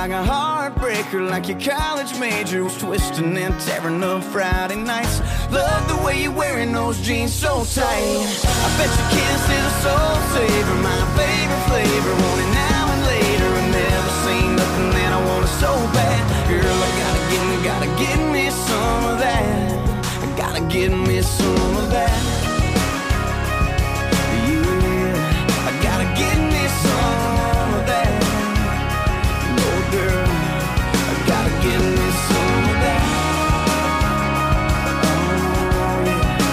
like a heartbreaker, like your college major was twisting and tearing up Friday nights. Love the way you're wearing those jeans so tight. I bet your kiss is a soul saver, my favorite flavor. Want it now and later, I've never seen nothing that I want it so bad. Girl, I gotta get me some of that. I gotta get me some of that. Yeah, I gotta get me some of that. Oh girl, I gotta get me some of that. Oh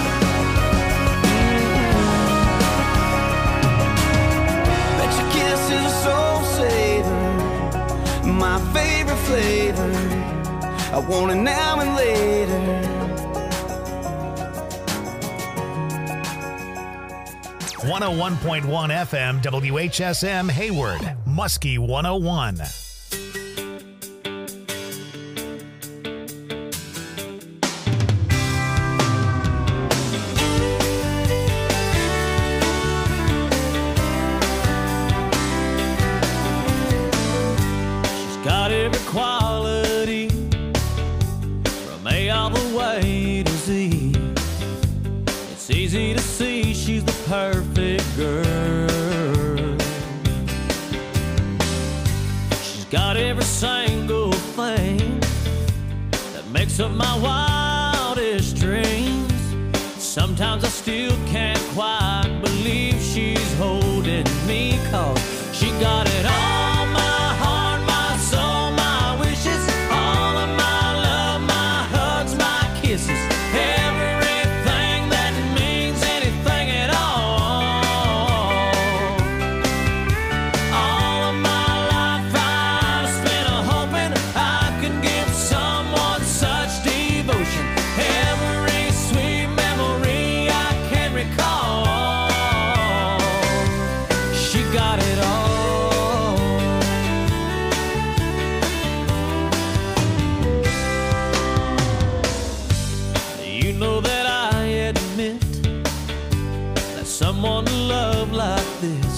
yeah. Bet your kiss is a soul saver, my favorite flavor. I want it now and later. 101.1 FM WHSM Hayward, Muskie 101. She's got every quality from A all the way to Z. It's easy to see she's the perfect girl. She's got every single thing that makes up my wildest dreams. Sometimes I still can't quite believe she's holding me, 'cause she got it all, my heart, my soul, my wishes, all of my love, my hugs, my kisses, everything that means anything at all. All of my life I've spent hoping I could give someone such devotion. Every sweet memory I can recall. She got it all. You know that I admit that someone to love like this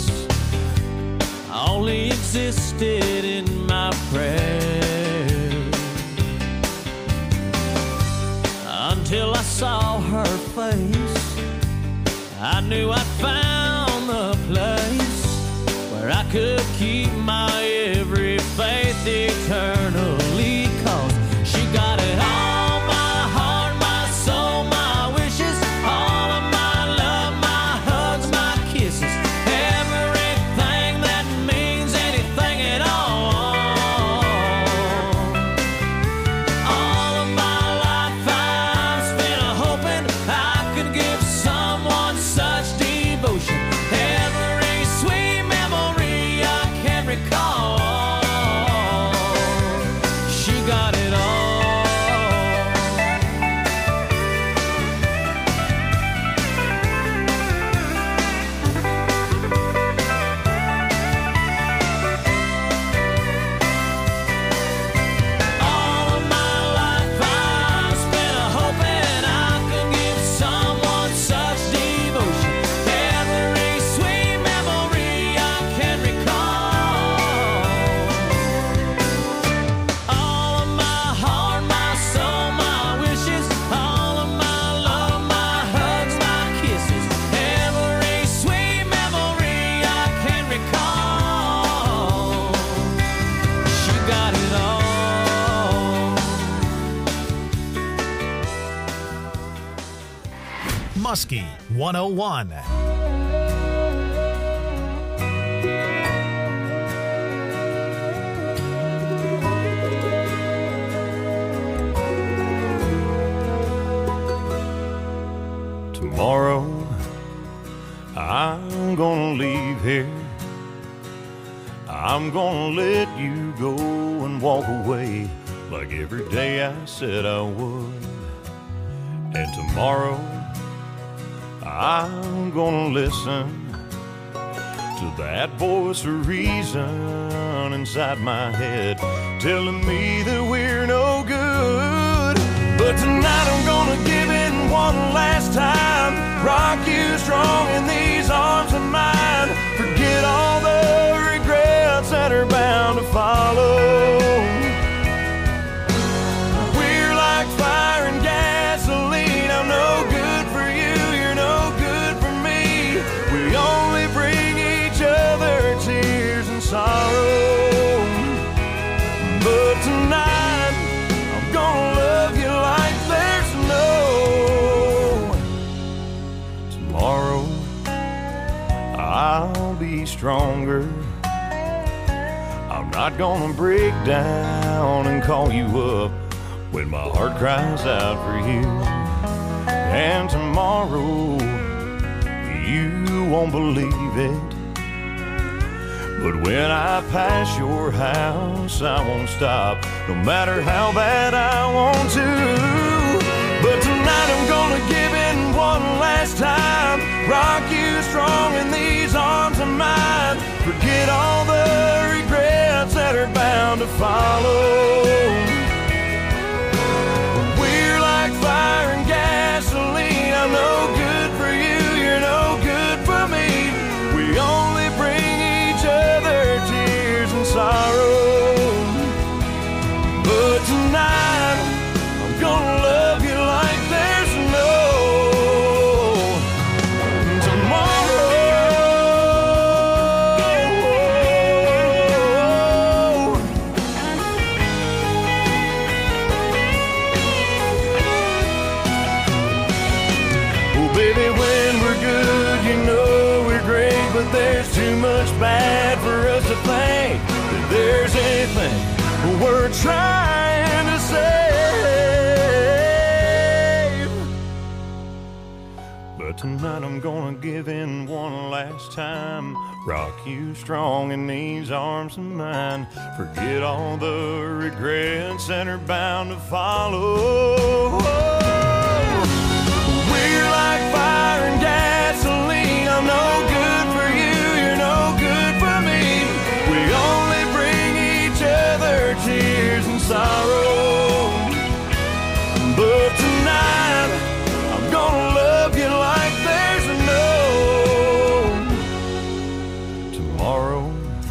only existed in my prayers, until I saw her face. I knew I'd found the place where I could keep my every faith eternally, 'cause she got it all, my heart, my soul, my wishes, all of my love, my hugs, my kisses, everything that means anything at all. All of my life I've spent hoping I could give someone such devotion. Every sweet memory I can recall. She got it all. All of my life I've spent hoping I could give someone such devotion. Every sweet memory I can recall. All of my heart, my soul, my wishes, all of my love, my hugs, my kisses, every sweet memory I can recall. She got it all. Muskie 101. Tomorrow I'm gonna leave here. I'm gonna let you go and walk away like every day I said I would. And tomorrow I'm gonna listen to that voice of reason inside my head telling me that we're no good. But tonight I'm gonna give it one last time, rock you strong in these arms of mine, forget all the regrets that are bound to follow. I'll be stronger. I'm not gonna break down and call you up when my heart cries out for you. And tomorrow, you won't believe it, but when I pass your house, I won't stop, no matter how bad I want to. But tonight I'm gonna give in one last time, rock you strong in these arms of mine. Forget all the regrets that are bound to follow. We're like fire and gasoline. I'm no good for you, you're no good for me. We only bring each other tears and sorrow. But tonight I'm gonna love you like there's no tomorrow. Oh baby, when we're good, you know we're great, but there's too much bad for us to think that there's anything we're trying to save. But tonight I'm gonna give in one last time, rock you strong in these arms of mine. Forget all the regrets that are bound to follow. We're like fire and gasoline. I'm no good for you, you're no good for me. We only bring each other tears and sorrow. But tonight I'm gonna love you like there's no tomorrow.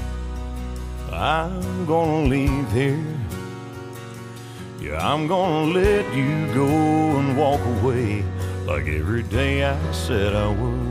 I'm gonna leave here. Yeah, I'm gonna let you go and walk away like every day I said I would.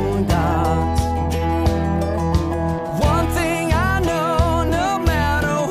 One thing I know, no matter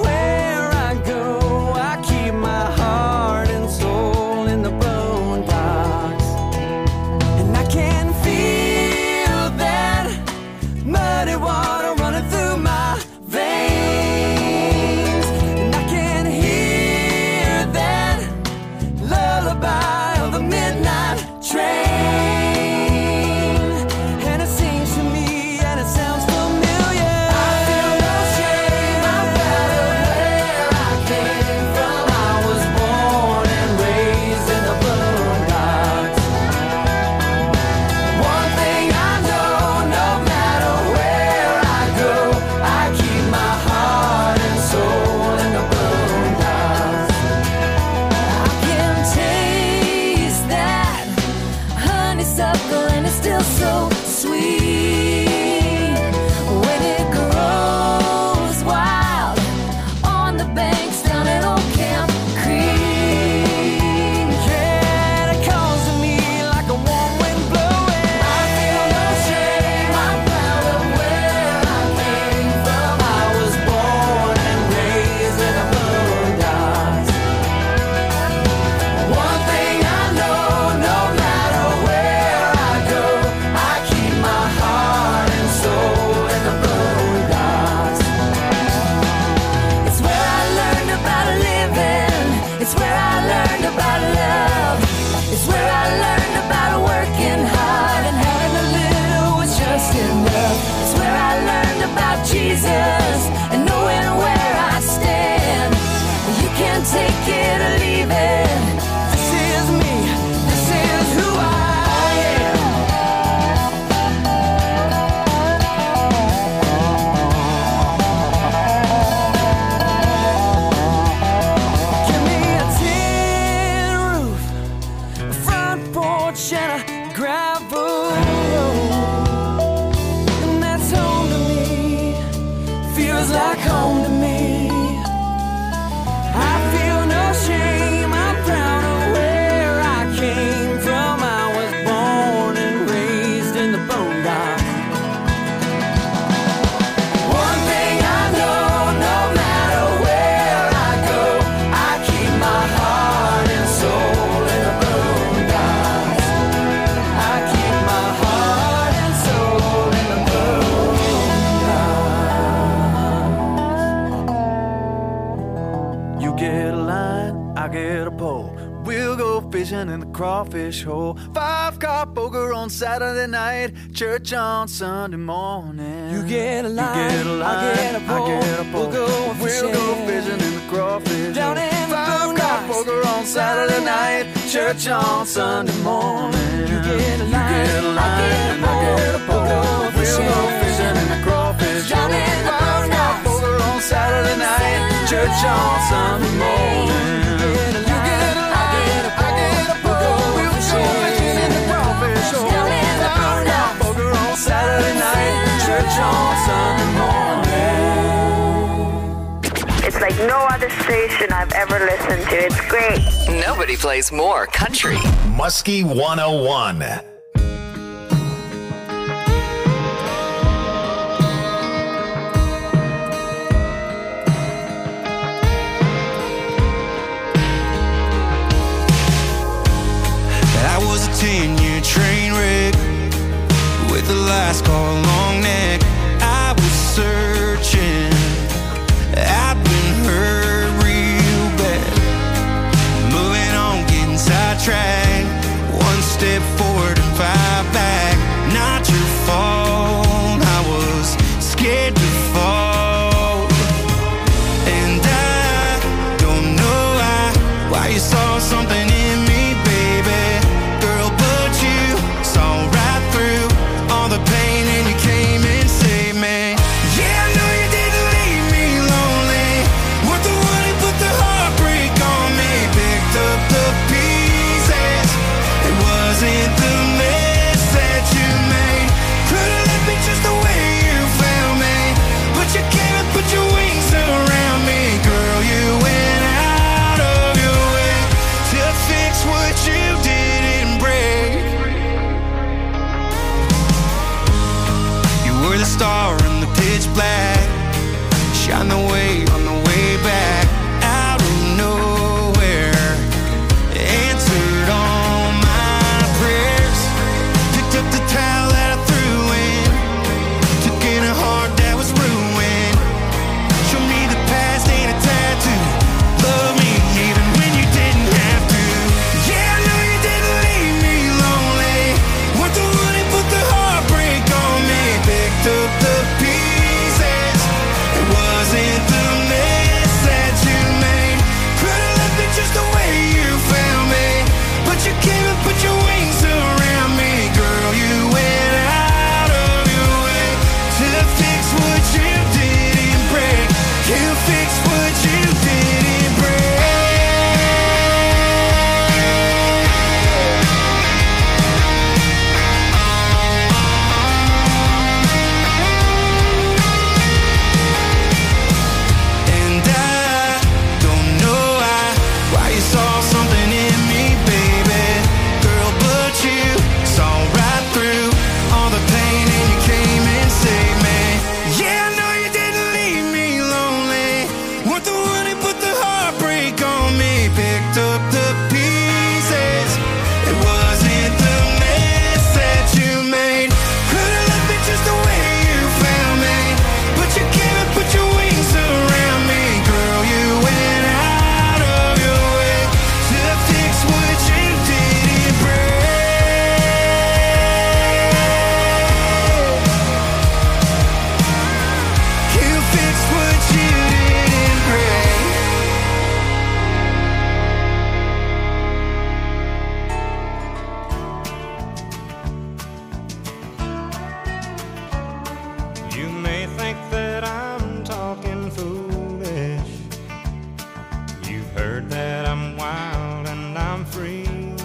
You get a line, I get a pole. We'll go fishing in the crawfish hole. 5-car poker on Saturday night, church on Sunday morning. You get a line, I get a pole. We'll go fishing in the crawfish down hole. in the 5-car poker on Saturday night, church on Sunday morning. You get a line, I get a pole. We'll go fishing in the crawfish down in the 5-car poker on Saturday night, church on Sunday morning. Saturday night, church on Sunday morning. It's like no other station I've ever listened to. It's great. Nobody plays more country. Muskie 101. I was a 10-year train wreck with the last call long neck. I was searching, I've been hurt real bad. Moving on, getting sidetracked. 1 step forward and 5 back. Not your fault, I was scared to fall. And I don't know why you saw something in me, baby. Girl, but you saw right through all the pain and you came and saved me. Yeah, I know you didn't leave me lonely. Weren't the one who put the heartbreak on me. Picked up the pieces. It wasn't the mess that you made. Could've left me just the way you found me, but you came and put your wings around me. Girl, you went out of your way to fix what you didn't break. You were the star in the pitch black, shine the way on the way back. Out of nowhere, answered all my prayers. Picked up the towel that I threw in, took in a heart that was ruined. Show me the past ain't a tattoo. Love me even when you didn't have to. Yeah, I know you didn't leave me lonely. Weren't the one who put the heartbreak on me. Picked up the pieces. It wasn't the mess that you made. Could've left me just the way you found me, but you came and put your wings around me. Girl, you went out of your way to fix what you didn't break. You fixed what you didn't break. And I don't know why you saw something in me, baby. Girl, but you saw right through all the pain and you came and saved me. Yeah, I know you didn't leave me lonely. Weren't the one who put the heartbreak on me. Picked up the pieces. It wasn't the mess that you made. Could've left me just the way you found me, but you came and put your wings around me. Girl, you went out of your way to fix what you didn't break. You fixed what you didn't break. You may think that I'm talking foolish. You've heard that I'm wild and I'm free.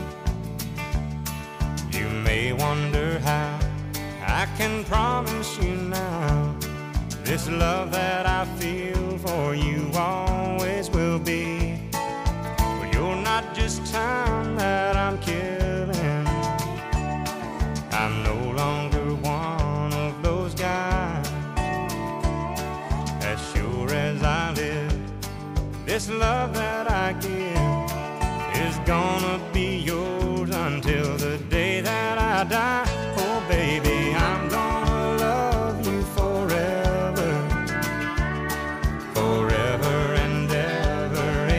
You may wonder how I can promise you now this love that I feel for you always will be. But you're not just time that I'm killing. I'm no longer one of those guys. As sure as I live, this love that I give is gonna be yours until the day that I die. Oh baby, I'm gonna love you forever, forever and ever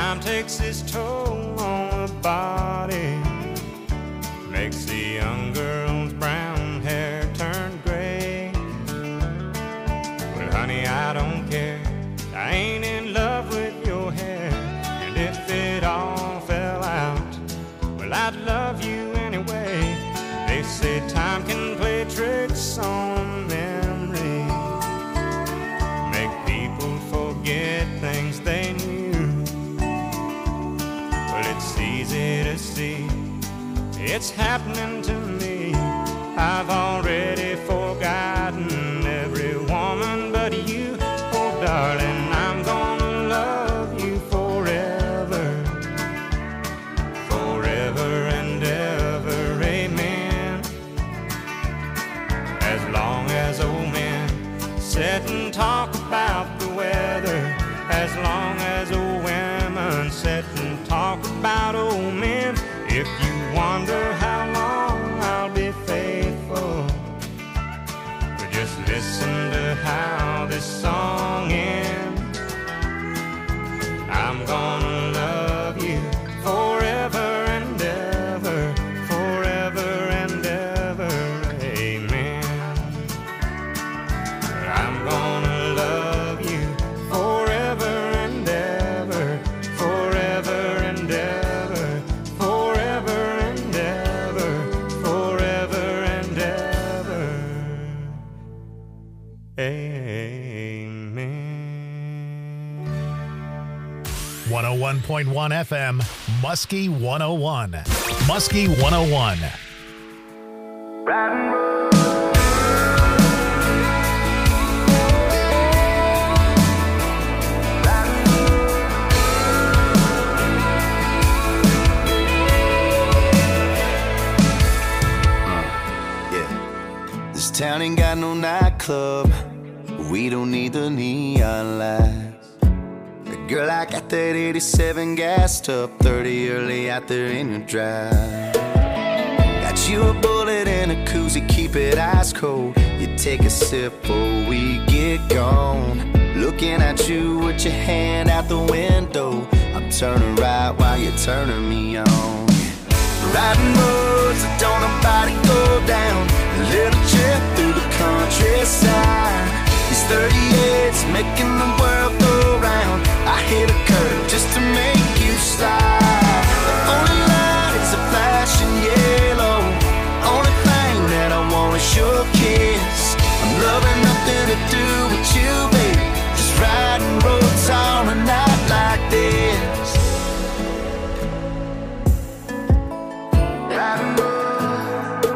time takes its toll on the body, makes the young girl's brown hair turn gray. Well, honey, I don't care, I ain't in love with your hair. And if it all fell out, well, I'd love you anyway. They say time can play tricks on memory, make people forget things they knew. Well, it's easy to see, it's happening to me. I've already forgotten every woman but you. Oh, darling, I'm gonna love you forever, forever and ever, amen. As long as old men sit and talk about the weather, as long as old women sit and talk about old men. If you wonder how long I'll be faithful, but just listen to how this song ends. I'm gonna love you forever and ever, forever and ever, amen. I'm gonna love you forever and ever, forever and ever, forever and ever, forever and ever, amen. 101.1 FM, Muskie 101. Muskie 101. This town ain't got no nightclub, we don't need the neon lights. Girl, I got that 87 gassed up, 30 early out there in your drive. Got you a bullet and a koozie, keep it ice cold. You take a sip or we get gone. Looking at you with your hand out the window, I'm turning right while you're turning me on. Riding roads that don't nobody go down, a little trip through the countryside. These 38's making the world go round. I hit a curve just to make you slide. The only light is a flashing yellow. Only thing that I want is your kiss. I'm loving nothing to do with you, baby. Just riding roads on a night like this. Riding roads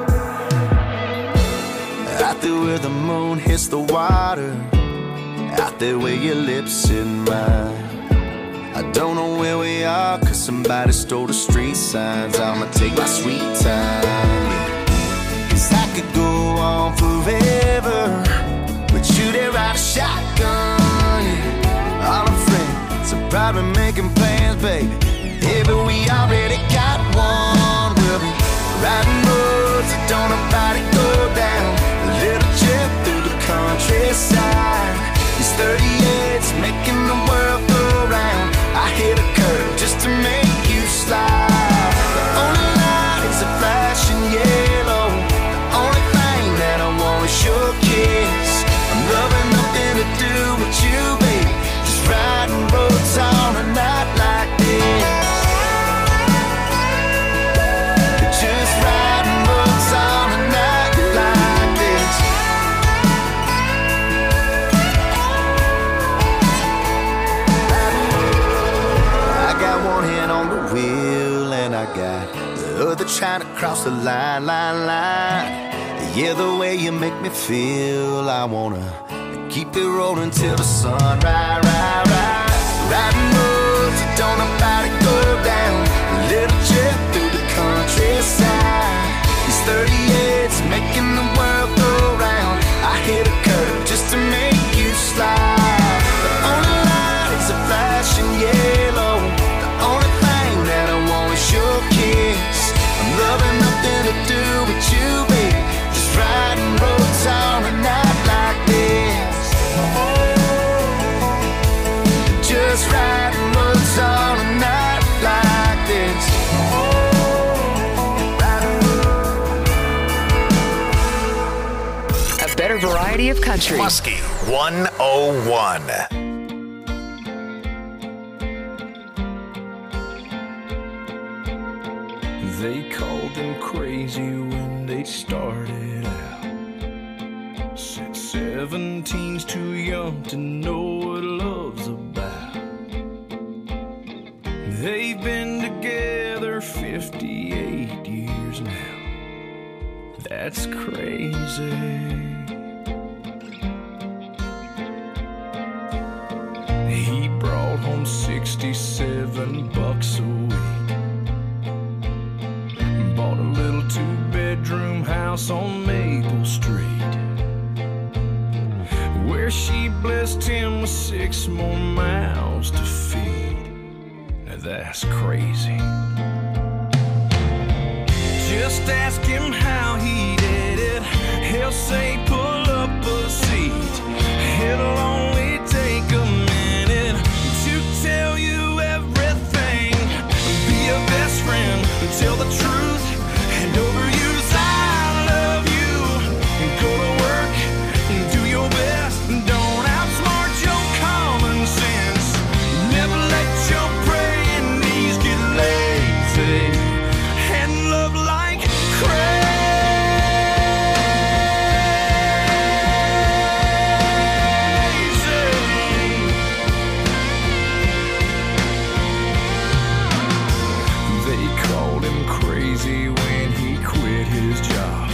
out there where the moon hits the water, out there where your lips in mine. I don't know where we are, cause somebody stole the street signs. I'ma take my sweet time, yeah. Cause I could go on forever with you there, ride a shotgun, yeah. All our friends are probably making plans, baby. Yeah, but we already got one. We'll be riding roads that don't nobody go down, a little trip through the countryside. These 38's making the world go round. I hit a curve just to make you slide. The only light is a flashing yellow. The only thing that I want is your kiss. I'm loving nothing to do with you, baby. Just riding roads on a night like this. Just riding roads on a night like this. I got one hand on the wheel and I got the other trying to cross the line. Yeah, the way you make me feel, I wanna keep it rolling till the sun rise. Riding roads that don't nobody go down, a little trip through the countryside. These 38's making the world go round. I hit a curve just to make you slide. The only light is a flashing yellow. The only thing that I want is your kiss. I'm loving nothing to do with you, baby. Just riding roads on a night like this. Just riding variety of country. Muskie 101. They called him crazy when they started out. Said 17's too young to know what love's about. They've been together 58 years now. That's crazy. He brought home $67 a week. Bought a little 2-bedroom house on Maple Street, where she blessed him with 6 more mouths to feed. Now that's crazy. Just ask him how he did it. He'll say pull up a seat. It'll only take a minute to tell you everything. Be a best friend, tell the truth, and overuse I love you. Go to work, do your best, don't outsmart your common sense. Never let your praying knees get lazy, and love like crazy. They called him crazy when he quit his job.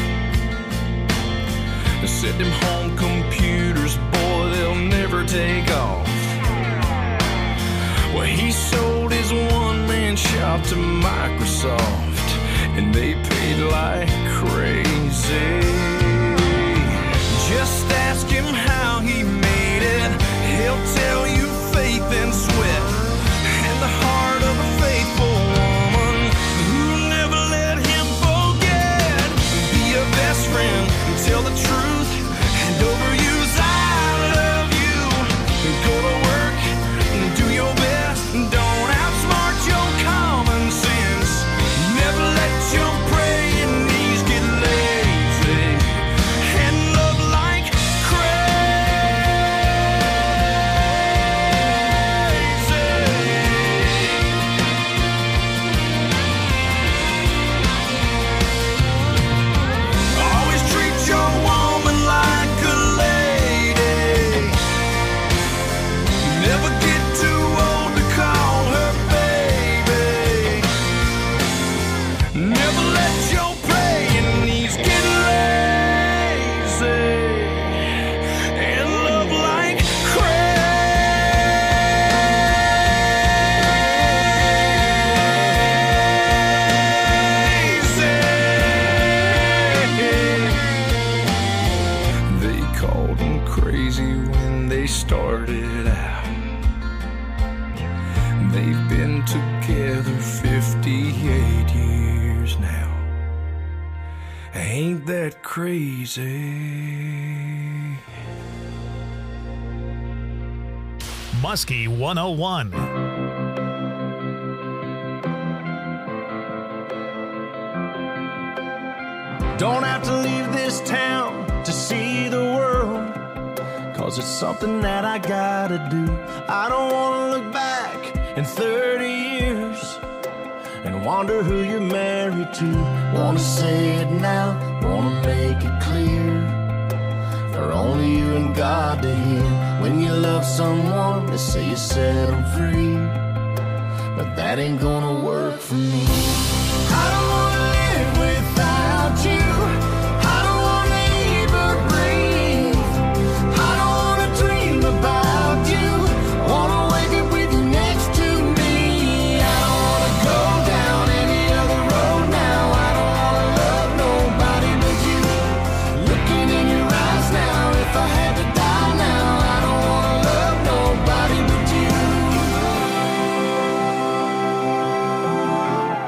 They said them home computers, boy, they'll never take off. Well, he sold his one-man shop to Microsoft, and they paid like crazy. Just ask him how he made it. He'll tell you faith and sweat, and the heart of a faithful woman who never let him forget. Be a best friend, tell the truth, and overuse I love you. Go to work, do your best, don't outsmart your common sense. Never let your praying knees get lazy, and love like always treat your woman like a lady. Never get too old to call her baby. Never let your praying knees get lazy, and love like crazy. They called him crazy when they started out. They've been together 58 years now. Ain't that crazy? Muskie 101. Don't have to leave this town to see the world, 'cause it's something that I gotta do. I don't wanna look back in 30 years and wonder who you're married to. Wanna say it now, wanna make it clear, for only you and God to hear. When you love someone, they say you set them free, but that ain't gonna work for me. I don't wanna live without you. I don't wanna even breathe. I don't wanna dream about you. I wanna wake up with you next to me. I don't wanna go down any other road now. I don't wanna love nobody but you. Looking in your eyes now, if I had to die now, I don't wanna love nobody but you.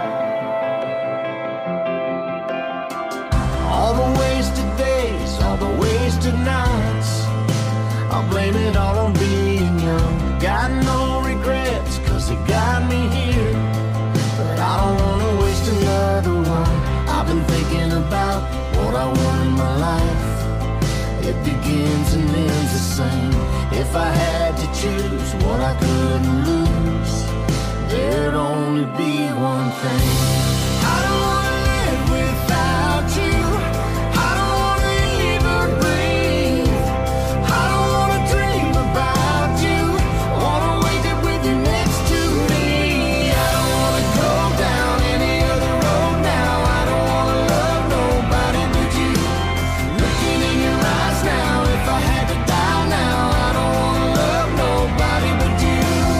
begins and ends the same. If I had to choose what I couldn't lose, there'd only be one thing. I don't wanna live without you. I don't wanna even breathe. I don't wanna dream about you. Wanna wake up with you next to me. I don't wanna go down any other road now. I don't wanna love nobody but you. Looking in your eyes now, if I had to die now, I don't wanna love nobody but you.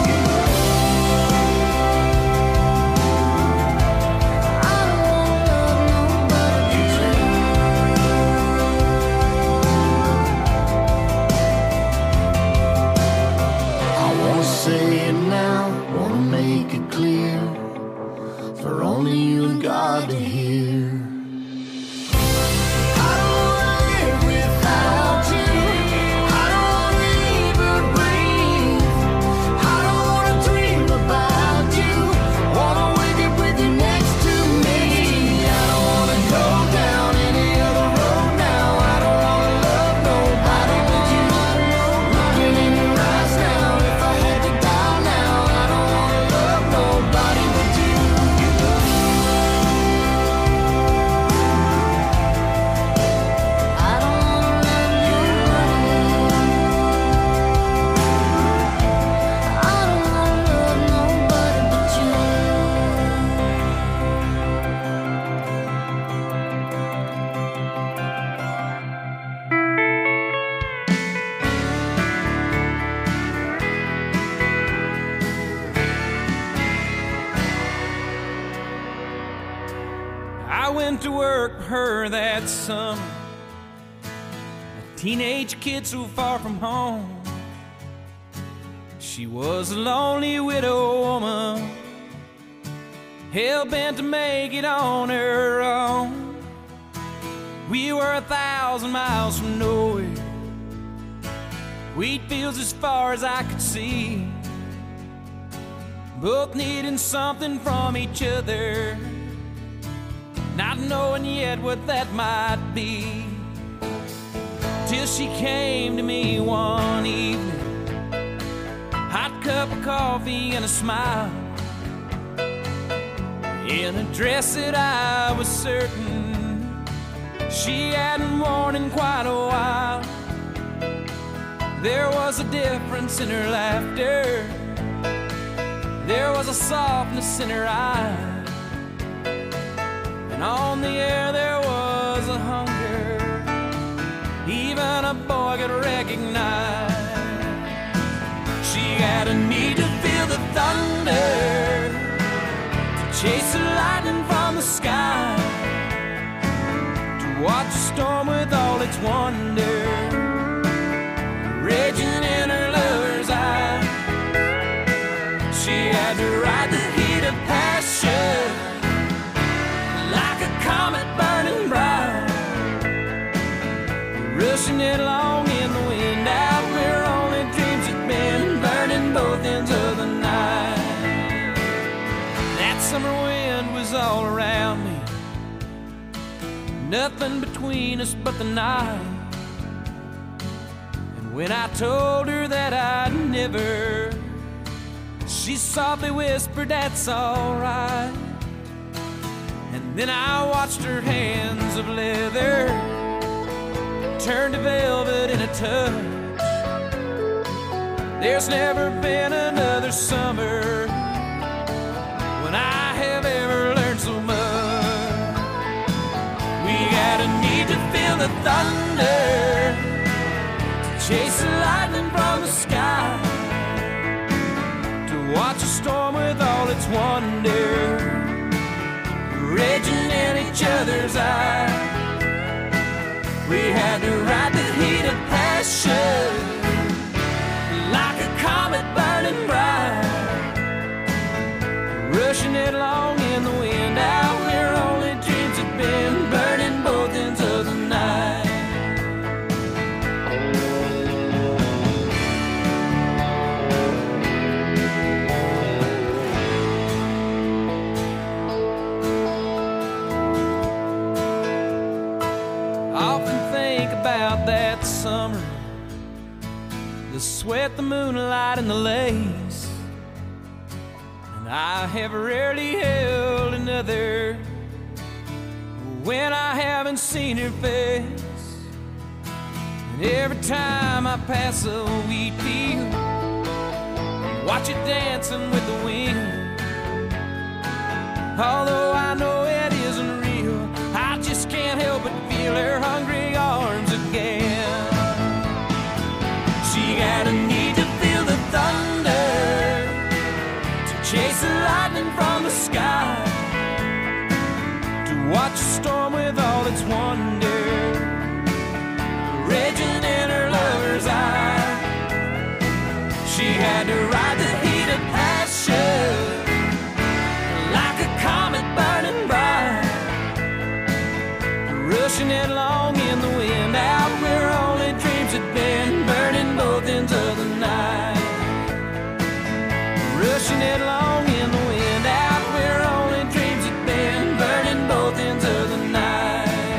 Say it now, wanna make it clear for only you and God to hear. I don't wanna live without you. I don't wanna even breathe. I don't wanna dream about you. Wanna wake up with you next to me. I don't wanna go down any other road now. I don't wanna love nobody but you. Looking in your eyes now, if I had to die now, I don't wanna love nobody but you. I don't wanna love nobody. I don't wanna love nobody but you. I went to work for her that summer, a teenage kid so far from home. She was a lonely widow woman, hell-bent to make it on her own. We were 1,000 miles from nowhere, wheat fields as far as I could see, both needing something from each other, not knowing yet what that might be. Till she came to me one evening, hot cup of coffee and a smile, in a dress that I was certain she hadn't worn in quite a while. There was a difference in her laughter, there was a softness in her eyes, and on the air there was a hunger even a boy could recognize. She had a need to feel the thunder, to chase the lightning from the sky, to watch a storm with all its wonder raging in her lover's eye. She had to ride the heat of passion like a comet burning bright, rushing it along in the wind out where only dreams had been, burning both ends of the night. That summer wind was all around me, nothing between us but the night. And when I told her that I'd never, she softly whispered, "That's alright." And then I watched her hands of leather turn to velvet in a touch. There's never been another summer when I have ever learned so much. We had a need to feel the thunder, to chase the lightning from the sky, to watch a storm with all its wonder raging in each other's eyes. We had to ride the heat of passion like a comet burning bright, rushing it along in the wind out where only dreams had been, burning both ends of the night. I often think about that summer, the sweat, the moonlight, and the lace. And I have rarely held another when I haven't seen her face. And every time I pass a wheat field, watch it dancing with the wind. Although I know it isn't real, I just can't help but feel her hungry arms again. She got a need to feel the thunder, to chase the lightning from the sky, to watch a storm with all its wonder raging in her lover's eye. She had to ride the heat of passion like a comet burning bright, rushing headlong in the wind out where only dreams had been, burning both ends of the night. Rushing headlong in the wind out where only dreams had been, burning both ends of the night.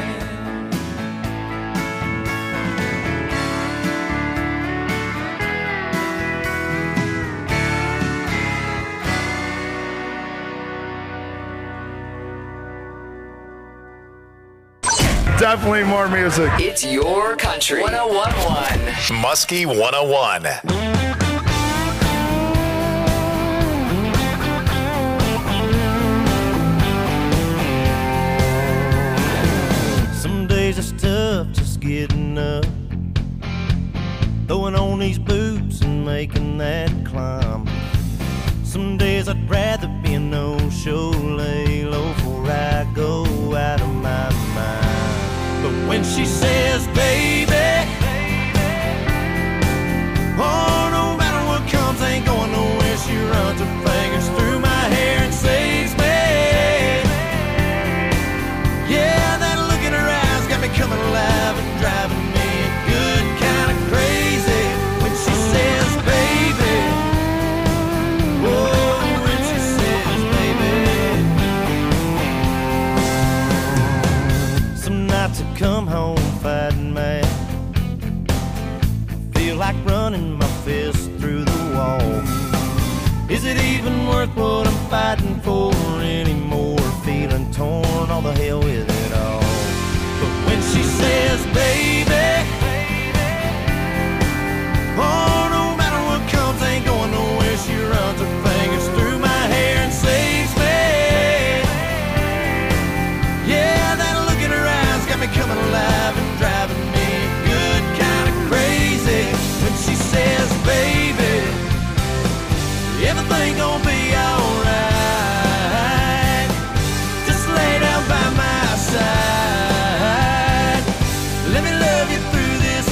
Definitely more music. It's your country. 101.1. Muskie 101. Some days it's tough just getting up, throwing on these boots and making that climb. Some days I'd rather be a no-show, lay low before I go out of my mind. But when she says, baby, oh, no matter what comes, ain't going nowhere. She runs her fingers through my hair and saves me. Yeah, that look in her eyes got me coming alive and driving me good, kind of crazy. When she says, baby, oh, when she says, baby. Some nights I come home fighting mad, feel like running my fist through the wall. Is it even worth what I'm fighting for anymore? Feeling torn, all the hell with it all. But when she says, baby, oh, no matter what comes, ain't going nowhere. She runs her fingers through my hair and saves me. Yeah, that look in her eyes got me coming alive and driving me good, kind of crazy. When she says, baby, everything gonna be alright, just lay down by my side, let me love you through this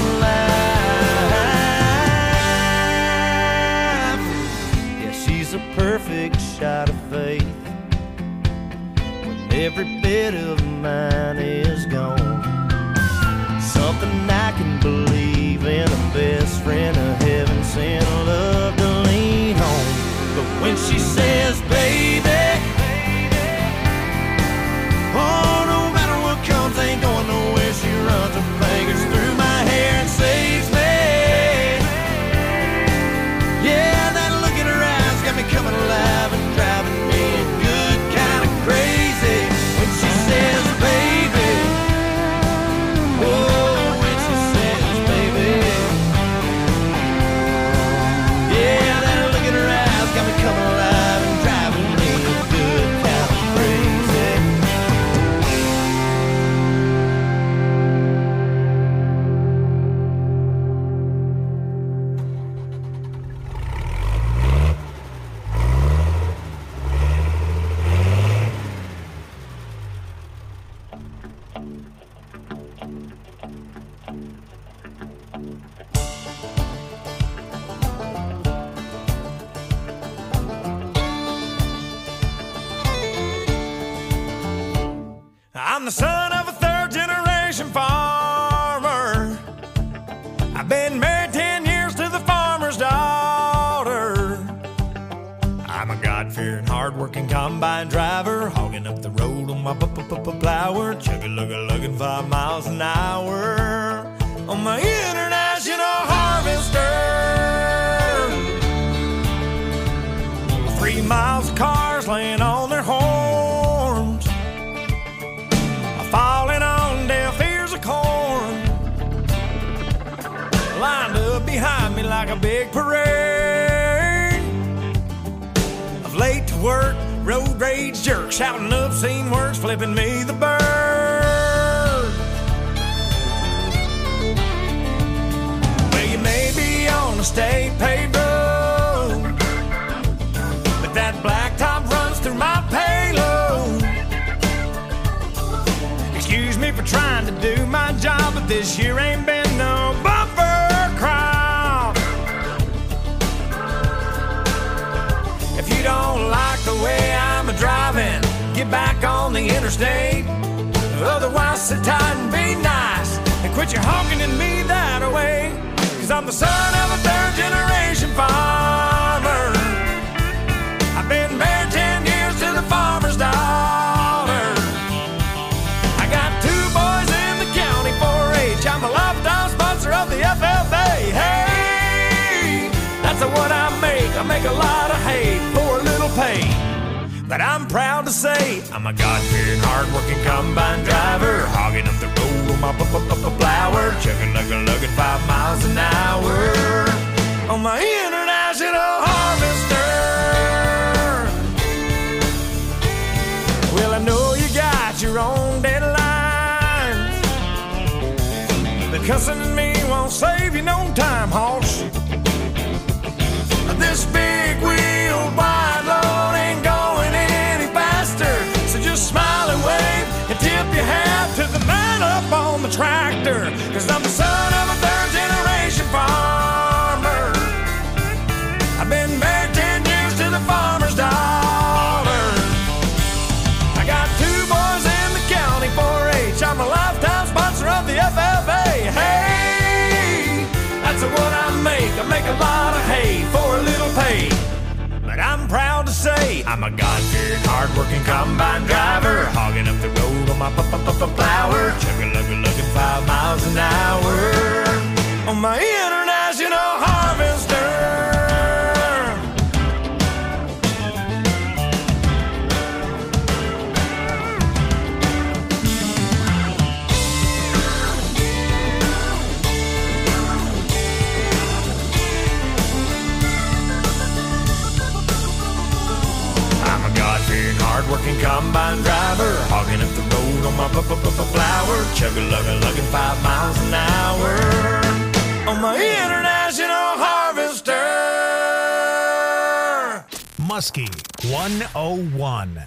life. Yeah, she's a perfect shot of faith when every bit of mine is gone. Something I can believe in, a best friend, a heaven sent love to lean on. But when she says, baby, oh, no matter what comes, ain't going nowhere. She runs her fingers through my hair and saves me. Yeah, that look in her eyes got me coming alive and driving me good, kind of crazy. When she says, baby, oh, when she says, baby, yeah, that look in her eyes got me coming alive and driving me good, kind of crazy. I'm the son of a third-generation farmer. I've been married 10 years to the farmer's daughter. I'm a God-fearing, hard-working combine driver, hogging up the road on my plower, chugga-lugga-lugging 5 miles an hour. on my international harvester. 3 miles of cars laying on their horns, falling on deaf ears of corn, lined up behind me like a big parade of late to work road rage jerks shouting obscene words, flipping me the bird. Well, you may be on a state paved road, but that blacktop runs through my payload. Excuse me for trying to do my job, but this year ain't been no bumper crop. If you don't like the way I'm driving, get back on the interstate. Otherwise, sit tight and be nice and quit your honking at me that way. 'Cause I'm the son of a third-generation farmer. I've been married 10 years to the farmer's daughter. I got 2 boys in the county 4-H. I'm a lifetime sponsor of the FFA. Hey, that's what I make. I make a lot of hay for a little pay. But I'm proud to say I'm a God-fearing, hard-working combine driver, hogging up the road on my plower, chugging, lugging 5 miles an hour on my international harvester. Well, I know you got your own deadlines, but cussing at me won't save you no time, hoss. This big wheel wide load ain't going any faster, so just smile and wave and tip your hat to the man up on the tractor. 'Cause I'm the son of a third-generation farmer. I've been married 10 years to the farmer's daughter. I got 2 boys in the county 4-H. I'm a lifetime sponsor of the FFA. Hey, that's what I make. I make a lot of hay for a little pay. But I'm proud to say I'm a God-fearing, hard-working combine driver, hogging up the road on my plower, chugging, lugging 5 miles an hour on my international harvester. Hard-working combine driver, hogging up the road on my flower, chugging, lugging 5 miles an hour on my international harvester. Muskie 101.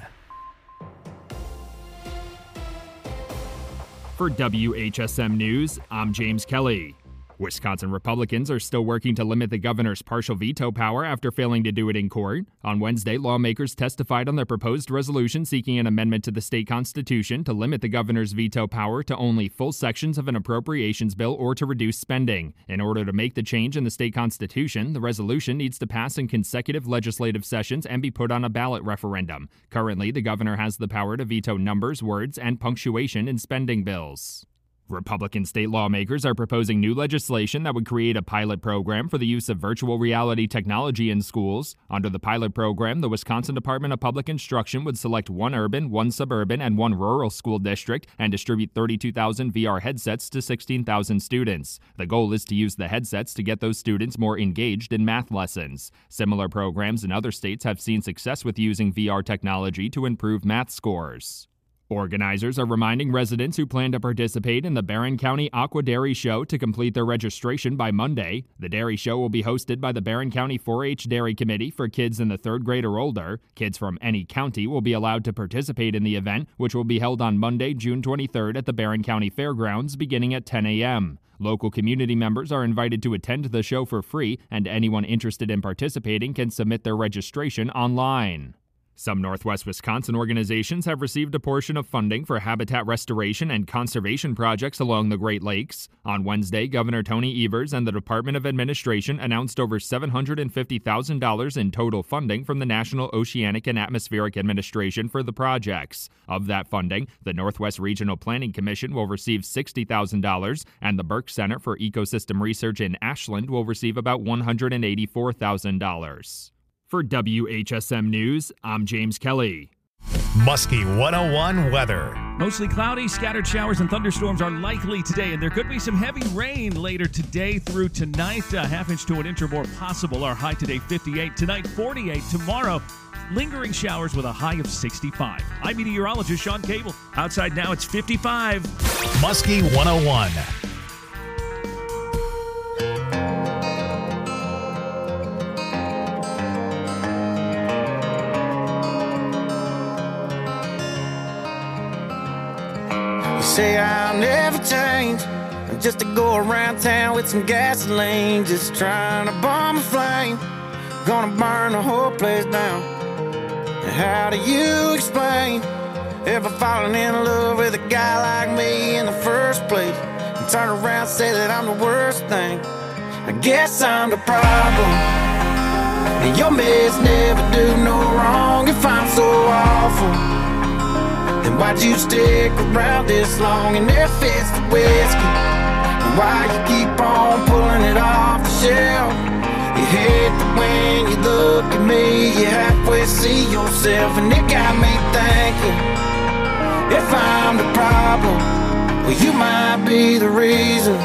For WHSM News, I'm James Kelly. Wisconsin Republicans are still working to limit the governor's partial veto power after failing to do it in court. On Wednesday, lawmakers testified on their proposed resolution seeking an amendment to the state constitution to limit the governor's veto power to only full sections of an appropriations bill or to reduce spending. In order to make the change in the state constitution, the resolution needs to pass in consecutive legislative sessions and be put on a ballot referendum. Currently, the governor has the power to veto numbers, words, and punctuation in spending bills. Republican state lawmakers are proposing new legislation that would create a pilot program for the use of virtual reality technology in schools. Under the pilot program, the Wisconsin Department of Public Instruction would select 1 urban, 1 suburban, and 1 rural school district and distribute 32,000 VR headsets to 16,000 students. The goal is to use the headsets to get those students more engaged in math lessons. Similar programs in other states have seen success with using VR technology to improve math scores. Organizers are reminding residents who plan to participate in the Barron County Aqua Dairy Show to complete their registration by Monday. The dairy show will be hosted by the Barron County 4-H Dairy Committee for kids in the 3rd grade or older. Kids from any county will be allowed to participate in the event, which will be held on Monday, June 23rd at the Barron County Fairgrounds beginning at 10 a.m. Local community members are invited to attend the show for free, and anyone interested in participating can submit their registration online. Some Northwest Wisconsin organizations have received a portion of funding for habitat restoration and conservation projects along the Great Lakes. On Wednesday, Governor Tony Evers and the Department of Administration announced over $750,000 in total funding from the National Oceanic and Atmospheric Administration for the projects. Of that funding, the Northwest Regional Planning Commission will receive $60,000, and the Burke Center for Ecosystem Research in Ashland will receive about $184,000. For WHSM News, I'm James Kelly. Muskie 101 weather. Mostly cloudy, scattered showers and thunderstorms are likely today, and there could be some heavy rain later today through tonight. A half inch to an inch or more possible. Our high today 58, tonight 48, tomorrow lingering showers with a high of 65. I'm meteorologist Sean Cable. Outside now it's 55. Muskie 101. Say I'll never change, just to go around town with some gasoline, just trying to bomb a flame, gonna burn the whole place down. And how do you explain ever falling in love with a guy like me in the first place, and turn around and say that I'm the worst thing? I guess I'm the problem, and your mess never do no wrong. If I'm so awful, then why'd you stick around this long? And if it's the whiskey, then why you keep on pulling it off the shelf? You hate that when you look at me, you halfway see yourself. And it got me thinking, if I'm the problem, well, you might be the reason.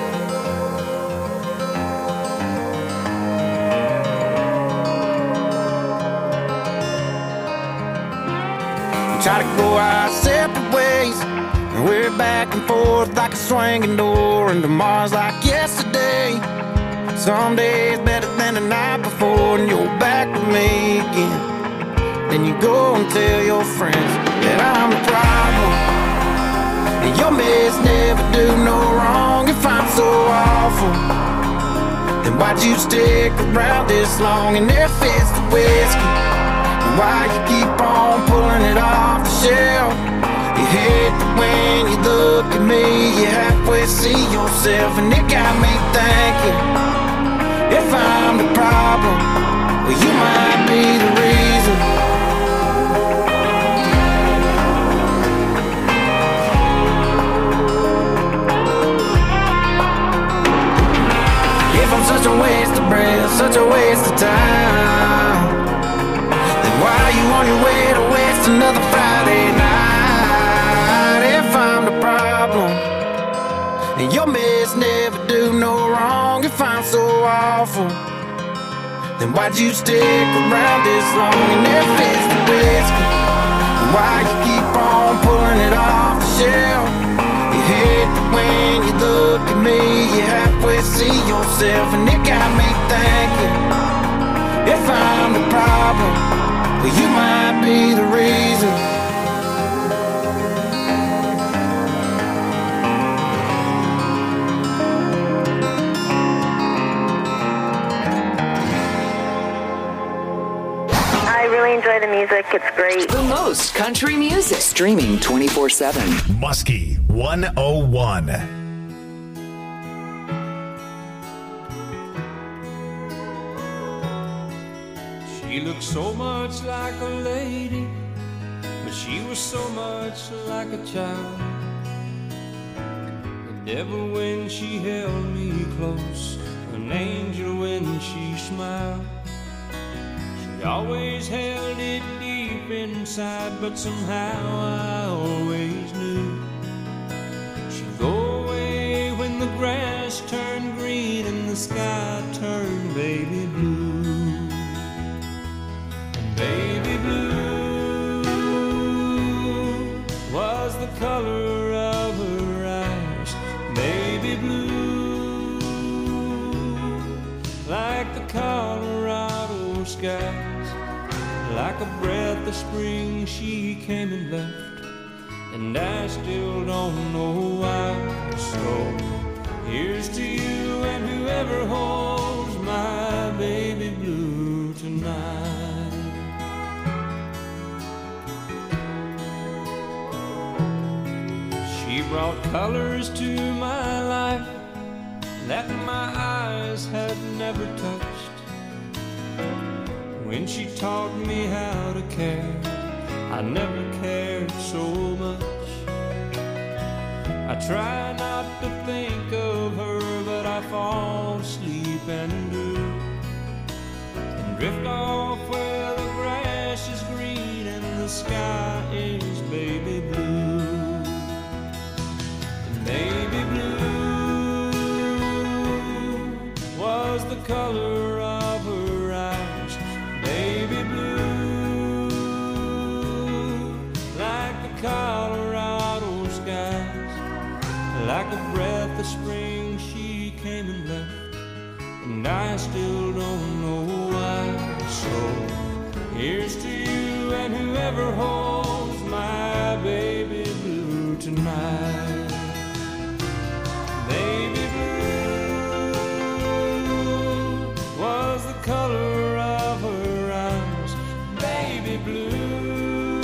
Try to go our separate ways, and we're back and forth like a swinging door, and tomorrow's like yesterday. Some days better than the night before, and you're back with me again. Then you go and tell your friends that I'm the problem, and your mess never do no wrong. If I'm so awful, then why'd you stick around this long? And if it's the whiskey, why you keep on pulling it off the shelf? You hate that when you look at me, you halfway see yourself. And it got me thinking, if I'm the problem, well, you might be the reason. If I'm such a waste of breath, such a waste of time, why are you on your way to waste another Friday night? If I'm the problem, and your mess never do no wrong. If I'm so awful, then why'd you stick around this long? And if it's the whiskey, then why you keep on pulling it off the shelf? You hate that when you look at me, you halfway see yourself. And it got me thinking, if I'm the problem, well, you might be the reason. I really enjoy the music. It's great. The most country music. Streaming 24/7. Muskie 101. She looked so much like a lady, but she was so much like a child. A devil when she held me close, an angel when she smiled. She always held it deep inside, but somehow I always knew she'd go away when the grass turned green and the sky turned baby blue. Baby blue was the color of her eyes. Baby blue, like the Colorado skies. Like a breath of spring she came and left, and I still don't know why. So here's to you and whoever holds my baby blue tonight. brought colors to my life that my eyes had never touched. When she taught me how to care, I never cared so much. I try not to think of her, but I fall asleep and do, and drift off where the grass is green and the sky is baby blue. And baby blue was the color of her eyes. Baby blue, like the Colorado skies. Like a breath of spring she came and left, and I still don't know why. So here's to you and whoever holds my baby blue tonight. Baby blue was the color of her eyes. Baby blue,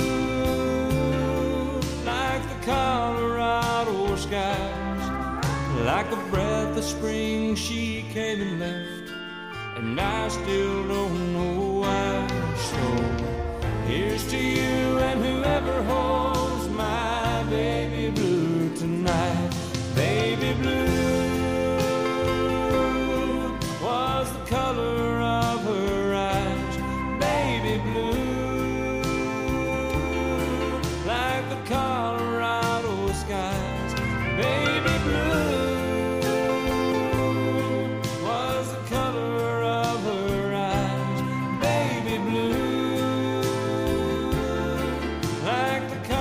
like the Colorado skies. Like a breath of spring she came and left, and I still don't know why. So here's to you and whoever holds my baby blue tonight. Baby blue was the color of her eyes. Baby blue, like the Colorado skies. Baby blue was the color of her eyes. Baby blue, like the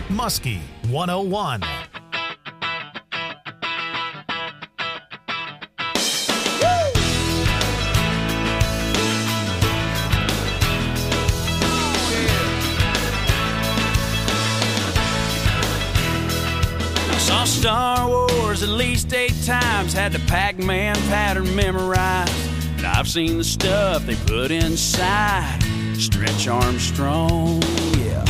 Muskie 101. Saw Star Wars at least 8 times, had the Pac-Man pattern memorized. And I've seen the stuff they put inside Stretch Armstrong, yeah.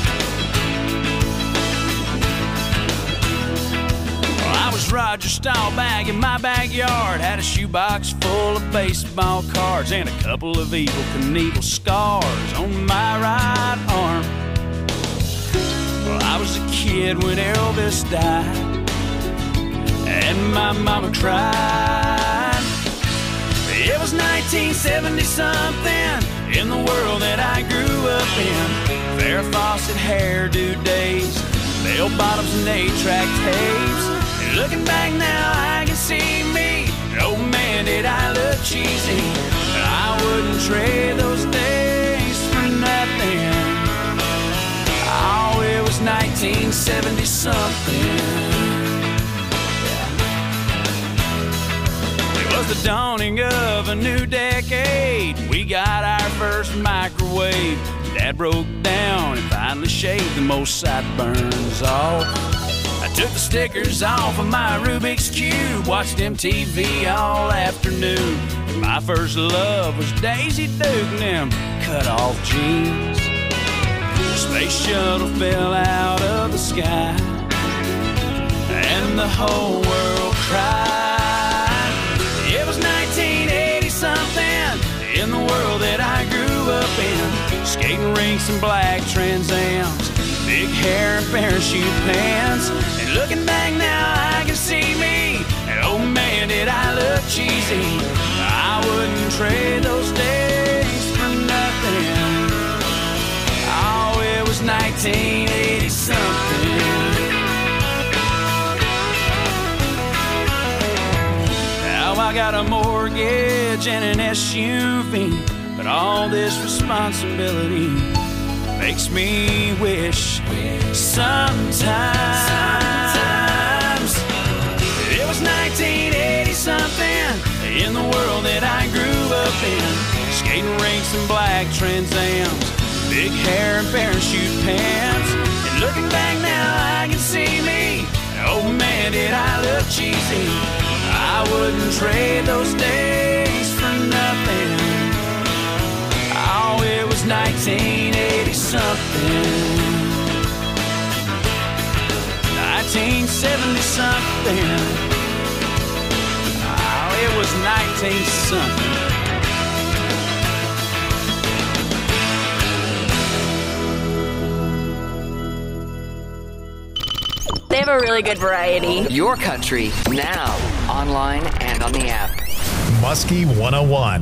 Well, I was Roger Staubach in my backyard, had a shoebox full of baseball cards and a couple of Evel Knievel scars on my right arm. Well, I was a kid when Elvis died, and my mama cried. It was 1970-something in the world that I grew up in. Farrah Fawcett hairdo days, bell bottoms and 8-track tapes. And looking back now, I can see me. Oh man, did I look cheesy. But I wouldn't trade those days for nothing. Oh, it was 1970-something. It was the dawning of a new decade. We got our first microwave. Dad broke down and finally shaved the most sideburns off. I took the stickers off of my Rubik's Cube, watched MTV all afternoon. My first love was Daisy Duke and them cut-off jeans. The space shuttle fell out of the sky, and the whole world cried. It was 1980-something in the world that I grew up in. Skating rinks and black Trans Ams, big hair and parachute pants. And looking back now, I can see me. And oh man, did I look cheesy. I wouldn't trade those days for nothing. Oh, it was 1980-something. I got a mortgage and an SUV, but all this responsibility makes me wish sometimes it was 1980-something in the world that I grew up in. Skating rinks and black Trans Ams, big hair and parachute pants. And looking back now, I can see me. Oh man, did I look cheesy. I wouldn't trade those days for nothing. Oh, it was 1980-something. 1970-something. Oh, it was 19-something. They have a really good variety. Your country, now, online and on the app. Muskie 101.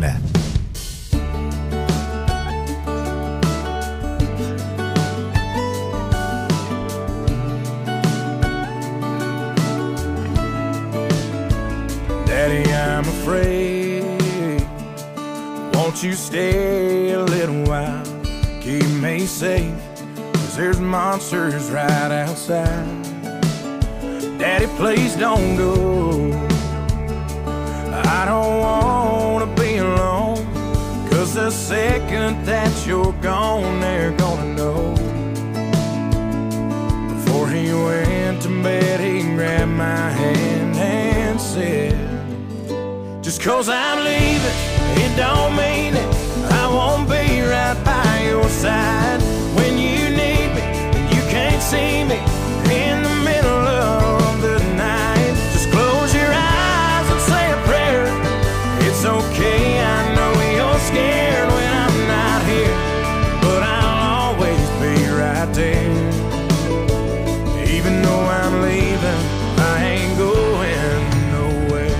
Daddy, I'm afraid. Won't you stay a little while? Keep me safe, 'cause there's monsters right outside. Daddy, please don't go. I don't wanna be alone, 'cause the second that you're gone, they're gonna know. Before he went to bed, he grabbed my hand and said, just 'cause I'm leaving, it don't mean it. I won't be right by your side when you need me and you can't see me in the middle of the night. Just close your eyes and say a prayer. It's okay, I know you're scared when I'm not here, but I'll always be right there. Even though I'm leaving, I ain't going nowhere.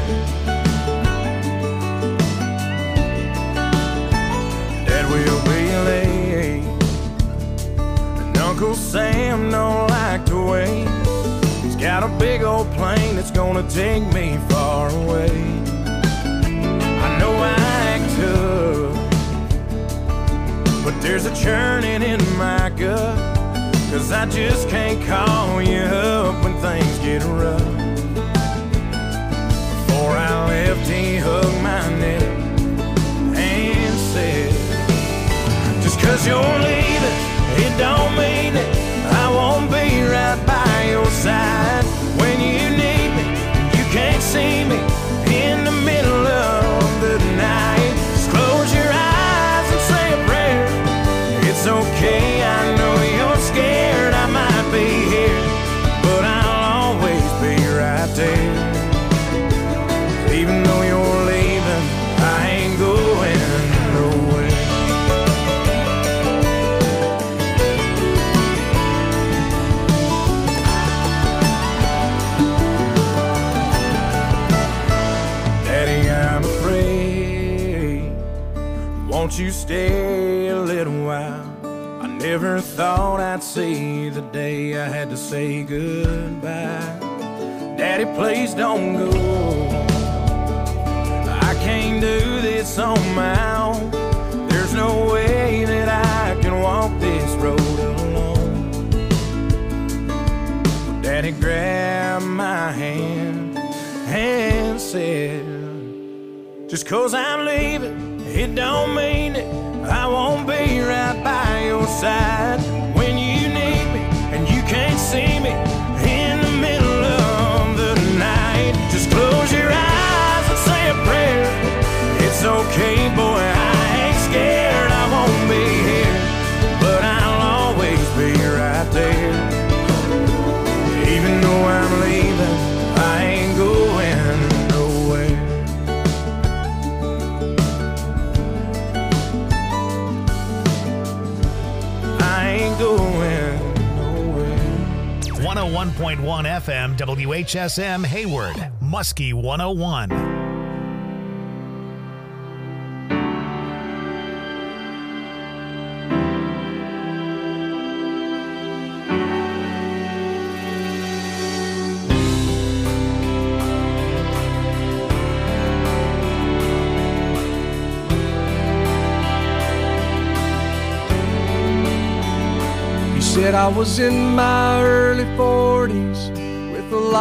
Dad will be late, and Uncle Sam don't like to wait. He's got a big old plane that's gonna take me far away. I know I act tough, but there's a churning in my gut, 'cause 'cause I just can't call you up when things get rough. Before I left, he hugged my neck and said, just 'cause you're leaving, it don't mean that I won't be right by your side. When you need me, you can't see me in the middle of the night. Just close your eyes and say a prayer. It's okay, I know you're scared I might be here, but I'll always be right there. Even though you're leaving, I ain't going nowhere. Daddy, I'm afraid. Won't you stay a little while? I never thought I'd see the day I had to say goodbye. Daddy, please don't go. I can't do this on my own. There's no way that I can walk this road alone. Daddy grabbed my hand and said, just 'cause I'm leaving, it don't mean that I won't be right by your side. When you need me and you can't see me in the middle of the night, just close your eyes and say a prayer. It's okay, boy, I ain't scared I won't be here, but I'll always be right there. Even though I'm leaving, I ain't going nowhere. I ain't going nowhere. 101.1 FM WHSM Hayward, Muskie 101. Said I was in my early 40s with a lot